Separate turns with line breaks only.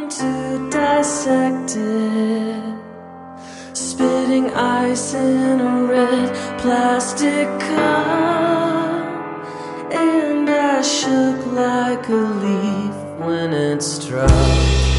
to dissect it, spitting ice in a red plastic cup, and I shook like a leaf when it struck.